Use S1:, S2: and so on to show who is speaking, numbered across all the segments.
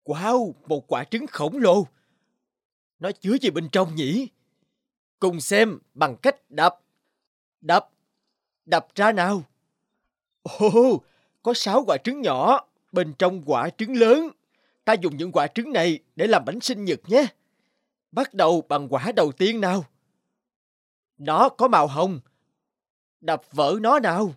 S1: Wow, một quả trứng khổng lồ. Nó chứa gì bên trong nhỉ? Cùng xem bằng cách đập. Đập. Đập ra nào. Ồ, có 6 quả trứng nhỏ bên trong quả trứng lớn. Ta dùng những quả trứng này để làm bánh sinh nhật nhé. Bắt đầu bằng quả đầu tiên nào. Nó có màu hồng. Đập vỡ nó nào.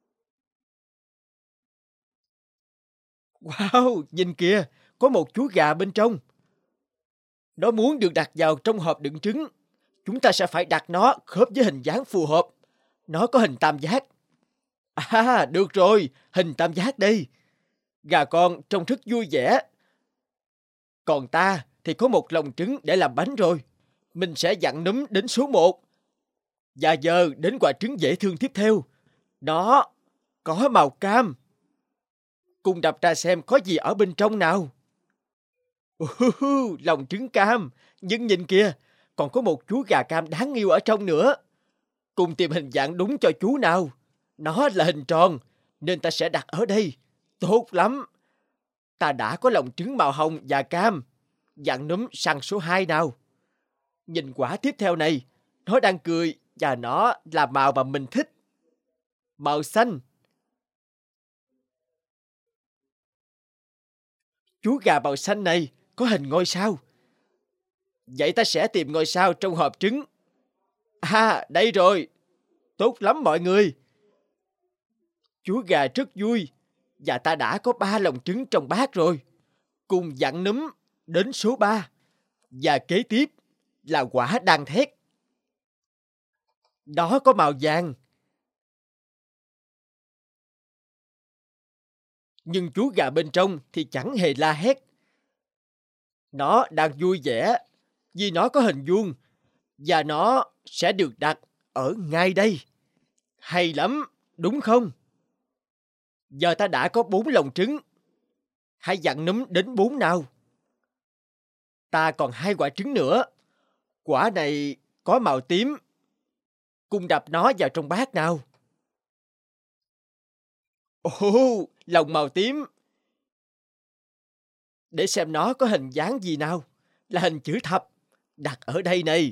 S1: Wow, nhìn kìa, có một chú gà bên trong. Nó muốn được đặt vào trong hộp đựng trứng. Chúng ta sẽ phải đặt nó khớp với hình dáng phù hợp. Nó có hình tam giác. À, được rồi, hình tam giác đây. Gà con trông rất vui vẻ. Còn ta thì có một lồng trứng để làm bánh rồi. Mình sẽ dặn núm đến số 1. Và giờ đến quả trứng dễ thương tiếp theo. Nó có màu cam. Cùng đập ra xem có gì ở bên trong nào. Lòng trứng cam. Nhưng nhìn kìa, còn có một chú gà cam đáng yêu ở trong nữa. Cùng tìm hình dạng đúng cho chú nào. Nó là hình tròn, nên ta sẽ đặt ở đây. Tốt lắm. Ta đã có lòng trứng màu hồng và cam. Dặn núm sang số 2 nào. Nhìn quả tiếp theo này. Nó đang cười và nó là màu mà mình thích. Màu xanh. Chú gà màu xanh này có hình ngôi sao. Vậy ta sẽ tìm ngôi sao trong hộp trứng. À, đây rồi. Tốt lắm mọi người. Chú gà rất vui. Và ta đã có 3 lồng trứng trong bát rồi. Cùng dặn núm đến số 3. Và kế tiếp là quả đang thét. Nó có màu vàng. Nhưng chú gà bên trong thì chẳng hề la hét. Nó đang vui vẻ vì nó có hình vuông. Và nó sẽ được đặt ở ngay đây. Hay lắm, đúng không? Giờ ta đã có 4 lồng trứng. Hãy dặn núm đến 4 nào. Ta còn 2 quả trứng nữa. Quả này có màu tím. Cùng đập nó vào trong bát nào. Ồ, lồng màu tím. Để xem nó có hình dáng gì nào. Là hình chữ thập. Đặt ở đây này.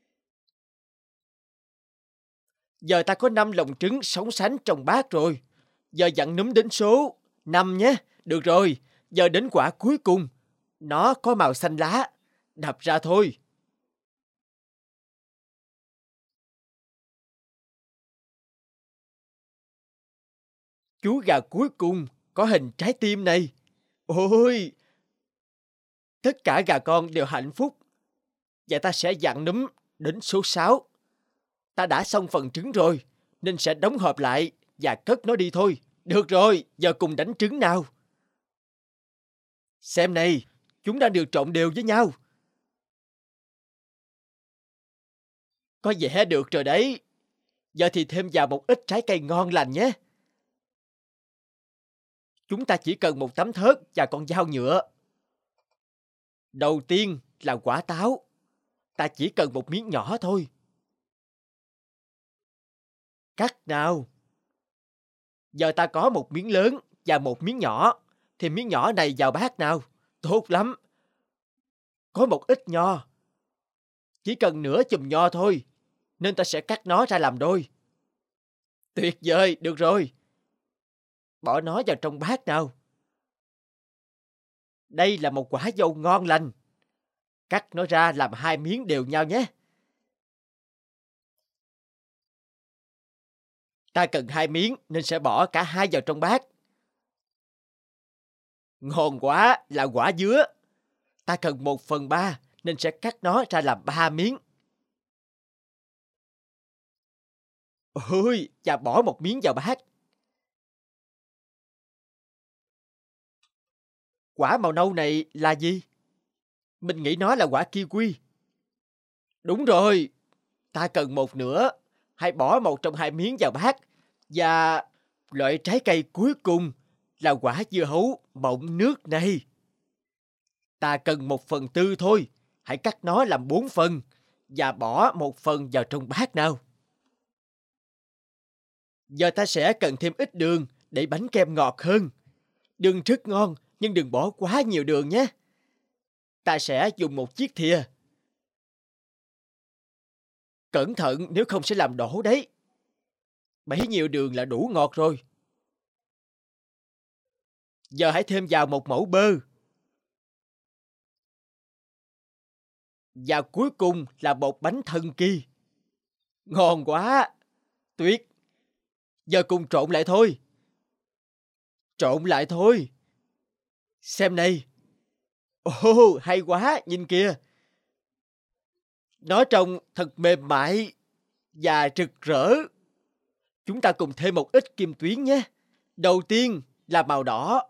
S1: Giờ ta có 5 lồng trứng sóng sánh trong bát rồi. Giờ dặn núm đến số 5 nhé. Được rồi, giờ đến quả cuối cùng. Nó có màu xanh lá. Đập ra thôi. Chú gà cuối cùng có hình trái tim này. Ôi! Tất cả gà con đều hạnh phúc. Và ta sẽ dặn núm đến số 6. Ta đã xong phần trứng rồi, nên sẽ đóng hộp lại và cất nó đi thôi. Được rồi, giờ cùng đánh trứng nào. Xem này, chúng đã được trộn đều với nhau. Có vẻ được rồi đấy. Giờ thì thêm vào một ít trái cây ngon lành nhé. Chúng ta chỉ cần một tấm thớt và con dao nhựa. Đầu tiên là quả táo. Ta chỉ cần một miếng nhỏ thôi. Cắt nào. Giờ ta có một miếng lớn và một miếng nhỏ. Thì miếng nhỏ này vào bát nào. Tốt lắm. Có một ít nho. Chỉ cần nửa chùm nho thôi. Nên ta sẽ cắt nó ra làm đôi. Tuyệt vời, được rồi. Bỏ nó vào trong bát nào. Đây là một quả dâu ngon lành. Cắt nó ra làm 2 miếng đều nhau nhé. Ta cần 2 miếng nên sẽ bỏ cả 2 vào trong bát. Ngon quá là quả dứa. Ta cần 1/3 nên sẽ cắt nó ra làm 3 miếng. Ôi, và bỏ một miếng vào bát. Quả màu nâu này là gì? Mình nghĩ nó là quả kiwi. Đúng rồi. Ta cần 1/2. Hãy bỏ 1 trong 2 miếng vào bát. Và loại trái cây cuối cùng là quả dưa hấu mọng nước này. Ta cần 1/4 thôi. Hãy cắt nó làm 4 phần. Và bỏ 1 phần vào trong bát nào. Giờ ta sẽ cần thêm ít đường để bánh kem ngọt hơn. Đường rất ngon, nhưng đừng bỏ quá nhiều đường nhé. Ta sẽ dùng một chiếc thìa. Cẩn thận nếu không sẽ làm đổ đấy. Bấy nhiêu đường là đủ ngọt rồi. Giờ hãy thêm vào một mẩu bơ. Và cuối cùng là bột bánh thần kỳ. Ngon quá! Tuyệt! Giờ cùng trộn lại thôi. Trộn lại thôi. Xem này. Ồ, hay quá, nhìn kìa. Nó trông thật mềm mại và rực rỡ. Chúng ta cùng thêm một ít kim tuyến nhé. Đầu tiên là màu đỏ.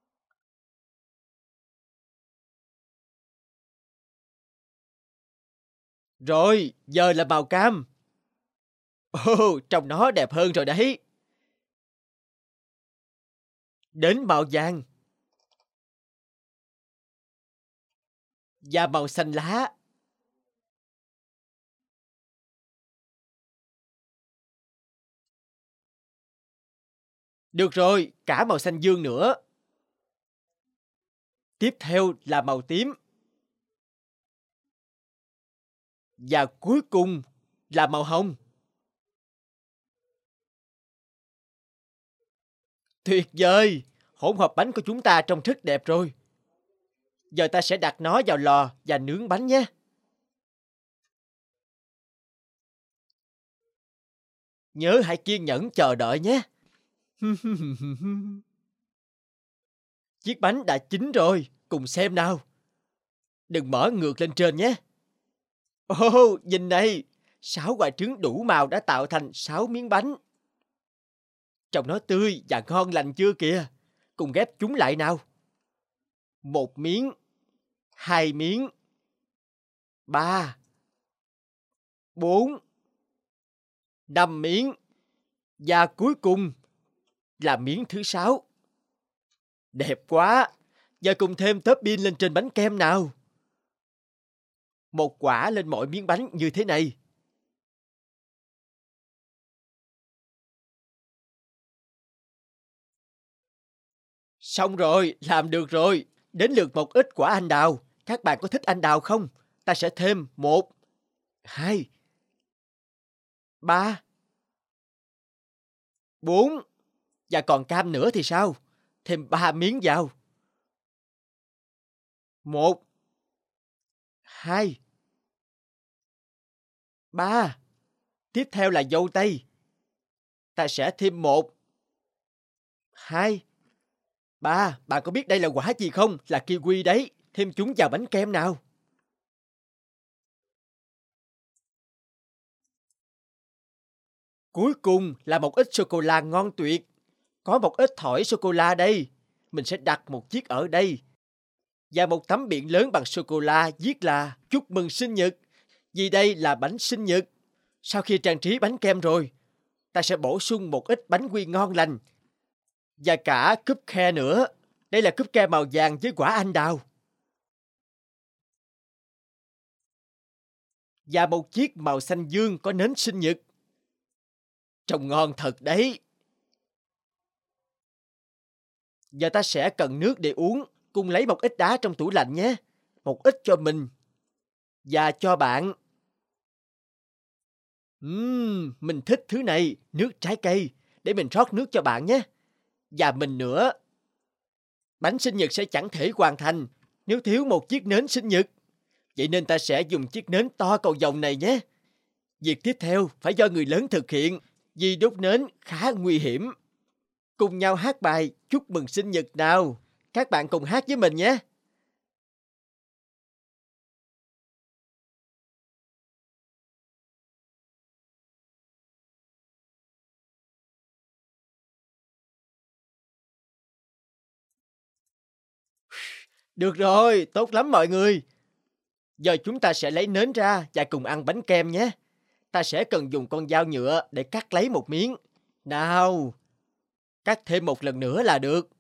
S1: Rồi, giờ là màu cam. Ồ, trông nó đẹp hơn rồi đấy. Đến màu vàng. Và màu xanh lá. Được rồi, cả màu xanh dương nữa. Tiếp theo là màu tím. Và cuối cùng là màu hồng. Tuyệt vời! Hỗn hợp bánh của chúng ta trông rất đẹp rồi. Giờ ta sẽ đặt nó vào lò và nướng bánh nhé. Nhớ hãy kiên nhẫn chờ đợi nhé. Chiếc bánh đã chín rồi, cùng xem nào. Đừng mở ngược lên trên nhé. Ồ, nhìn này, 6 quả trứng đủ màu đã tạo thành 6 miếng bánh. Trông nó tươi và ngon lành chưa kìa. Cùng ghép chúng lại nào. 1 miếng, 2 miếng, 3, 4, 5 miếng. Và cuối cùng là miếng thứ 6. Đẹp quá! Giờ cùng thêm topping lên trên bánh kem nào. 1 quả lên mỗi miếng bánh như thế này. Xong rồi, làm được rồi. Đến lượt một ít quả anh đào. Các bạn có thích anh đào không? Ta sẽ thêm 1, 2, 3, 4. Và còn cam nữa thì sao? Thêm 3 miếng vào. 1, 2, 3. Tiếp theo là dâu tây. Ta sẽ thêm 1, 2, 3. Bạn có biết đây là quả gì không? Là kiwi đấy. Thêm chúng vào bánh kem nào. Cuối cùng là một ít sô-cô-la ngon tuyệt. Có một ít thỏi sô-cô-la đây. Mình sẽ đặt một chiếc ở đây. Và một tấm biển lớn bằng sô-cô-la viết là chúc mừng sinh nhật. Vì đây là bánh sinh nhật. Sau khi trang trí bánh kem rồi, ta sẽ bổ sung một ít bánh quy ngon lành. Và cả cúp khe nữa. Đây là cúp khe màu vàng với quả anh đào. Và một chiếc màu xanh dương có nến sinh nhật. Trông ngon thật đấy. Giờ ta sẽ cần nước để uống. Cùng lấy một ít đá trong tủ lạnh nhé. Một ít cho mình. Và cho bạn. Mình thích thứ này. Nước trái cây. Để mình rót nước cho bạn nhé. Và mình nữa. Bánh sinh nhật sẽ chẳng thể hoàn thành nếu thiếu một chiếc nến sinh nhật. Vậy nên ta sẽ dùng chiếc nến to cầu vồng này nhé. Việc tiếp theo phải do người lớn thực hiện. Vì đốt nến khá nguy hiểm. Cùng nhau hát bài chúc mừng sinh nhật nào. Các bạn cùng hát với mình nhé. Được rồi, tốt lắm mọi người. Giờ chúng ta sẽ lấy nến ra và cùng ăn bánh kem nhé. Ta sẽ cần dùng con dao nhựa để cắt lấy một miếng. Nào, cắt thêm một lần nữa là được.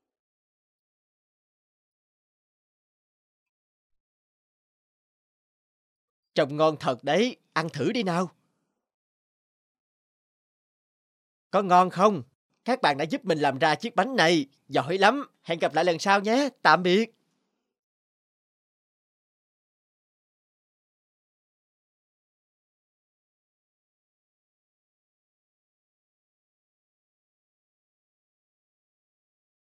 S1: Trông ngon thật đấy, ăn thử đi nào. Có ngon không? Các bạn đã giúp mình làm ra chiếc bánh này. Giỏi lắm, hẹn gặp lại lần sau nhé. Tạm biệt.